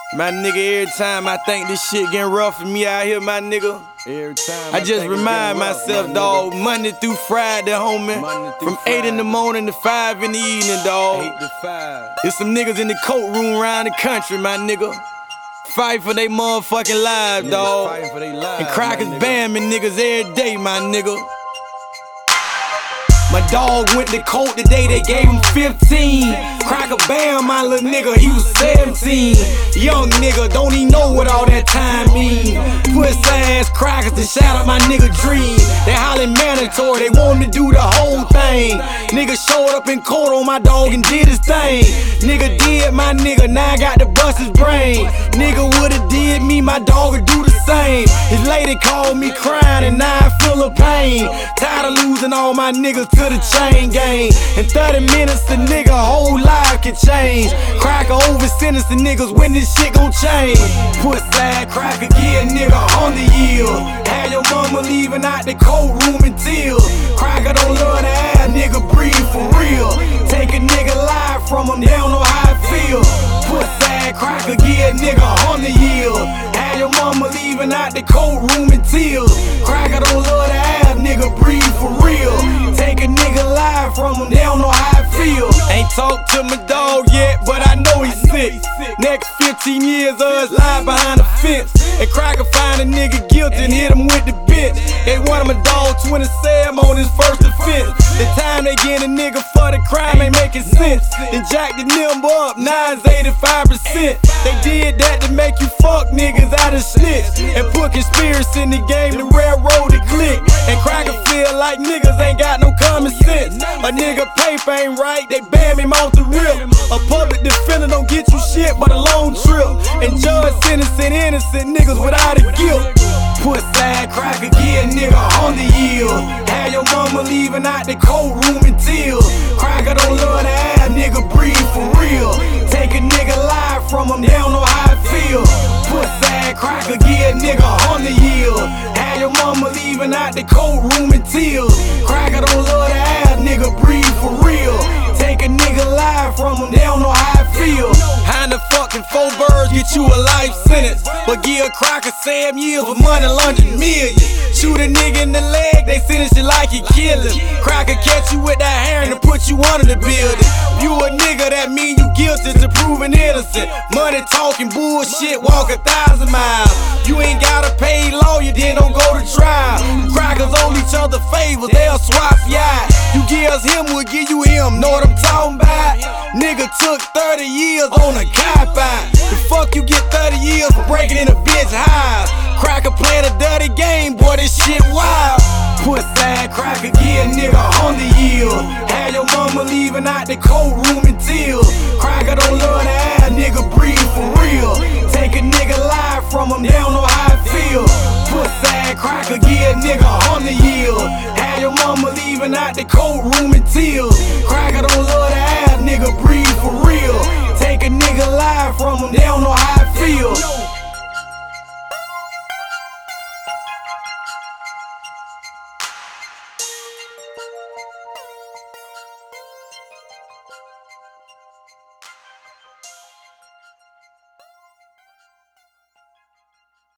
My nigga, every time I think this shit getting rough for me out here, my nigga, every time I just remind myself, dawg, Monday through Friday, homie, from 8 in the morning to 5 in the evening, dawg. 8 to 5. There's some niggas in the courtroom around the country, my nigga. Fight for they motherfucking lives, dawg. And crackers bamming niggas every day, my nigga. My dog went to court today, they gave him 15. Cracker bam, my little nigga, he was 17. Young nigga, don't even know what all that time mean. Puss ass crackers to shout out my nigga Dream. They hollering mandatory, they want him to do the whole thing. Nigga showed up in court on my dog and did his thing. Nigga did my nigga, now I got to bust his brain. Nigga would've did me, my dog would do the same. His lady called me crying and now I feel the pain. Tired of losing all my niggas to the chain gang. In 30 minutes, the nigga whole life can change. Cracker over sentence the niggas when this shit gon' change. Puss side cracker, get a nigga on the yield. Have your mama leaving out the courtroom in tears. Cracker don't love the air, nigga breathe for real. Take a nigga life from him, they don't know how it feel. Puss side cracker, get a nigga on the yield. Have your mama leaving out the courtroom in tears. Cracker don't love the air, nigga breathe for real. Take a nigga live from him, they don't know how it feel. Ain't talked to my dog yet, but I know he's sick. Next 15 years of us live behind the fence. And Cracker find a nigga guilty and hit him with the bitch. They want him a dog 27 on his first offense. The time they get a nigga for the crime ain't making sense. Then jack the number up, 9's 85%. They did that to make you fuck niggas out of snitch. And put conspiracy in the game to railroad the click. And Cracker feel like niggas ain't got no common sense. A nigga paper ain't right, they bam him off the rip. A public defender don't get you shit but a long trip. And judge sentencing innocent niggas without a guilt. Puss side cracker, get a nigga on the yield. Have your mama leaving out the courtroom in tears. Cracker don't love the air, nigga breathe for real. Take a nigga life from him, they don't know how it feel. Puss side cracker, get a nigga on the yield. Have your mama leaving out the courtroom in tears. Cracker don't love the air, nigga breathe for real. Take a nigga life from him, they don't know how it feel. How the fucking 4 birds get you a life sentence, but give a Cracker 7 years for money laundering millions. Shoot a nigga in the leg, they sentence you like you kill him. Cracker catch you with that hair and put you under the building. You a nigga, that mean you guilty to proving innocent. Money talking bullshit, walk 1,000 miles. You ain't gotta pay lawyer, then don't go to trial. Crackers owe each other favors, they'll swap you out. You give us him, we'll give you him, know what I'm talking about? Nigga took 30 years on a cop-out. The fuck you get 30 years for breaking in a bitch house? Cracker playing a dirty game, boy, this shit wild. Puss side cracker, get a nigga on the yield. Have your mama leaving out the courtroom in tears. Cracker don't love the air, nigga breathe for real. Take a nigga life from him, they don't know how it feel. Puss side cracker, get a nigga on the yield. Have your mama leaving out the courtroom in tears. Cracker don't love the air, nigga breathe for real. Take a nigga life from him, they don't know how it feel.